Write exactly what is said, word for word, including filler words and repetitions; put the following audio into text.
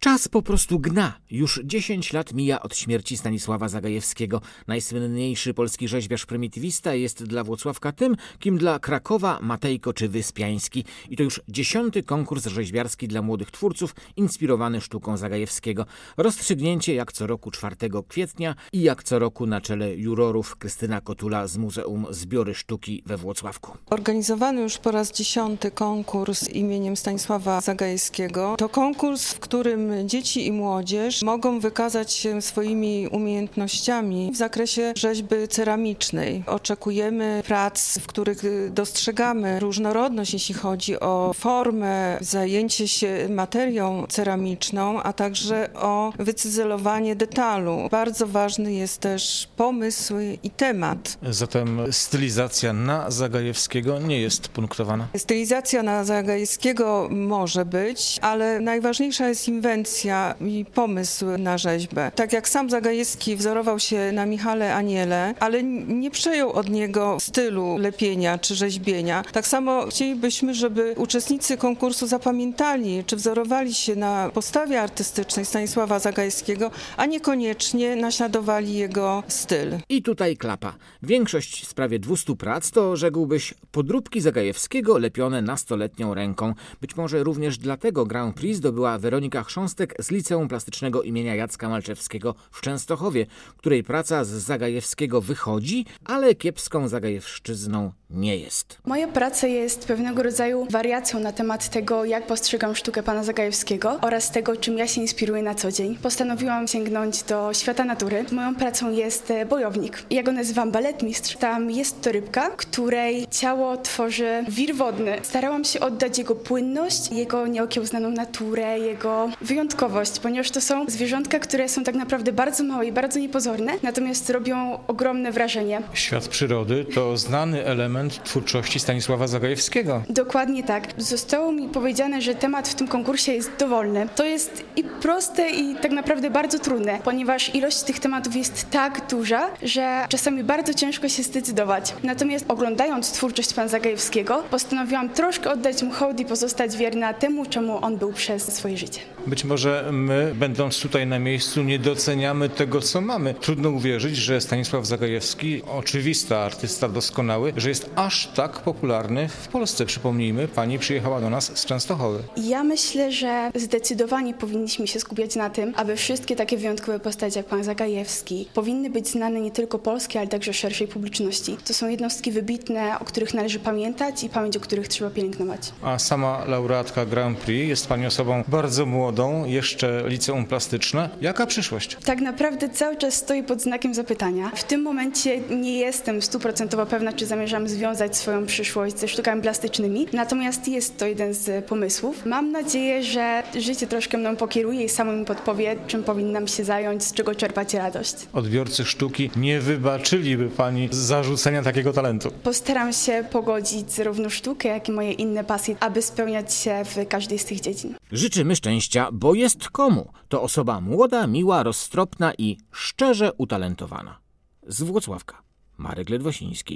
Czas po prostu gna. Już dziesięć lat mija od śmierci Stanisława Zagajewskiego. Najsłynniejszy polski rzeźbiarz prymitywista jest dla Włocławka tym, kim dla Krakowa Matejko czy Wyspiański. I to już dziesiąty konkurs rzeźbiarski dla młodych twórców inspirowany sztuką Zagajewskiego. Rozstrzygnięcie jak co roku czwartego kwietnia i jak co roku na czele jurorów Krystyna Kotula z Muzeum Zbiory Sztuki we Włocławku. Organizowany już po raz dziesiąty konkurs imieniem Stanisława Zagajewskiego. To konkurs, w którym dzieci i młodzież mogą wykazać się swoimi umiejętnościami w zakresie rzeźby ceramicznej. Oczekujemy prac, w których dostrzegamy różnorodność, jeśli chodzi o formę, zajęcie się materią ceramiczną, a także o wycyzelowanie detalu. Bardzo ważny jest też pomysł i temat. Zatem stylizacja na Zagajewskiego nie jest punktowana? Stylizacja na Zagajewskiego może być, ale najważniejsza jest inwencja i pomysł na rzeźbę. Tak jak sam Zagajewski wzorował się na Michale Aniele, ale nie przejął od niego stylu lepienia czy rzeźbienia. Tak samo chcielibyśmy, żeby uczestnicy konkursu zapamiętali czy wzorowali się na postawie artystycznej Stanisława Zagajewskiego, a niekoniecznie naśladowali jego styl. I tutaj klapa. Większość z prawie dwustu prac to, rzekłbyś, podróbki Zagajewskiego lepione nastoletnią ręką. Być może również dlatego Grand Prix zdobyła Weronika Chrząstek z Liceum Plastycznego imienia Jacka Malczewskiego w Częstochowie, której praca z Zagajewskiego wychodzi, ale kiepską zagajewszczyzną nie jest. Moja praca jest pewnego rodzaju wariacją na temat tego, jak postrzegam sztukę pana Zagajewskiego oraz tego, czym ja się inspiruję na co dzień. Postanowiłam sięgnąć do świata natury. Moją pracą jest bojownik. Ja go nazywam baletmistrz. Tam jest to rybka, której ciało tworzy wir wodny. Starałam się oddać jego płynność, jego nieokiełznaną naturę, jego wyjątkowość, ponieważ to są zwierzątka, które są tak naprawdę bardzo małe i bardzo niepozorne, natomiast robią ogromne wrażenie. Świat przyrody to znany element twórczości Stanisława Zagajewskiego. Dokładnie tak. Zostało mi powiedziane, że temat w tym konkursie jest dowolny. To jest i proste, i tak naprawdę bardzo trudne, ponieważ ilość tych tematów jest tak duża, że czasami bardzo ciężko się zdecydować. Natomiast oglądając twórczość pana Zagajewskiego, postanowiłam troszkę oddać mu hołd i pozostać wierna temu, czemu on był przez swoje życie. Być może my, będąc tutaj na miejscu, nie doceniamy tego, co mamy. Trudno uwierzyć, że Stanisław Zagajewski, oczywista artysta doskonały, że jest aż tak popularny w Polsce. Przypomnijmy, pani przyjechała do nas z Częstochowy. Ja myślę, że zdecydowanie powinniśmy się skupiać na tym, aby wszystkie takie wyjątkowe postacie jak pan Zagajewski powinny być znane nie tylko polskiej, ale także szerszej publiczności. To są jednostki wybitne, o których należy pamiętać i pamięć o których trzeba pielęgnować. A sama laureatka Grand Prix jest pani osobą bardzo młodą, jeszcze liceum plastyczne. Jaka przyszłość? Tak naprawdę cały czas stoi pod znakiem zapytania. W tym momencie nie jestem stuprocentowo pewna, czy zamierzam związać swoją przyszłość ze sztukami plastycznymi, natomiast jest to jeden z pomysłów. Mam nadzieję, że życie troszkę mną pokieruje i samo mi podpowie, czym powinnam się zająć, z czego czerpać radość. Odbiorcy sztuki nie wybaczyliby pani zarzucenia takiego talentu. Postaram się pogodzić zarówno sztukę, jak i moje inne pasje, aby spełniać się w każdej z tych dziedzin. Życzymy szczęścia, bo jest komu. To osoba młoda, miła, roztropna i szczerze utalentowana. Z Włocławka. Marek Ledwosiński.